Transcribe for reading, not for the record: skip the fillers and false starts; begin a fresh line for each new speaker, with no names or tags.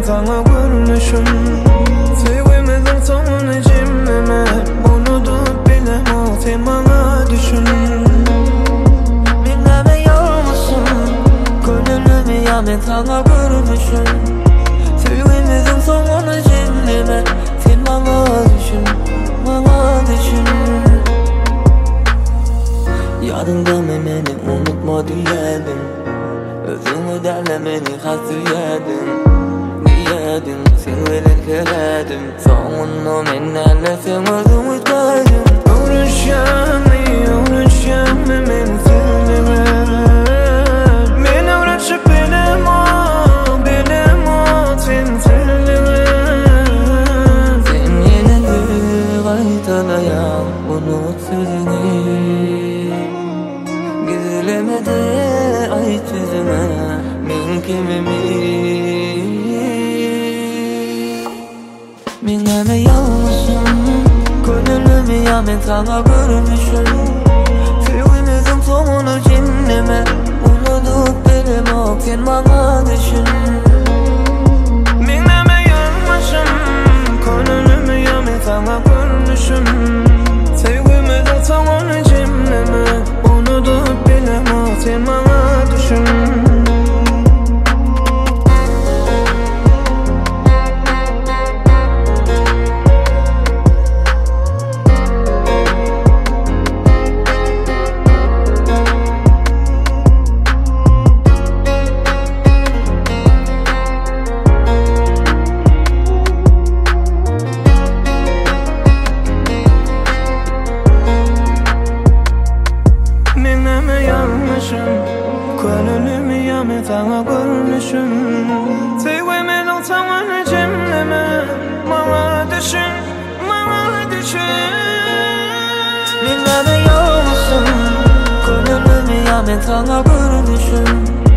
sana görünüşüm. Sevgimizin sonunu cimrime unutup bilemem sen bana düşün. Minleme yağmışım gönlümü ya ben sana görünüşüm. Sevgimizin sonunu cimrime sen bana düşün, bana düşün. Yadımda beni unutma diyedim. Özünü derlemeni hasredim. Diyedim sen verirkeredim. Sonunu menlerle sen özümü koydum. Uğraşam beni sevdime. Beni uğraşıp bilemo sen sevdime. Sen yine de kaytalayan unut sözünü. Gizlemede ait yüzüme min kimimi. Minleme yalnızım gönlümü ya ben sana görmüşüm. Sevgimizin sonunu cinneme unutup bilemem sen bana düşün. Minleme yalnızım gönlümü ya ben sana görmüşüm. Sevgimizin sonunu cinneme unutup bilemem sen bana düşün. Gönlümü ya ben sana görmüşüm. Sevgimizin sonunu cimrime bana düşün, bana düşün. Minleme yağmışım gönlümü ya ben sana görmüşüm.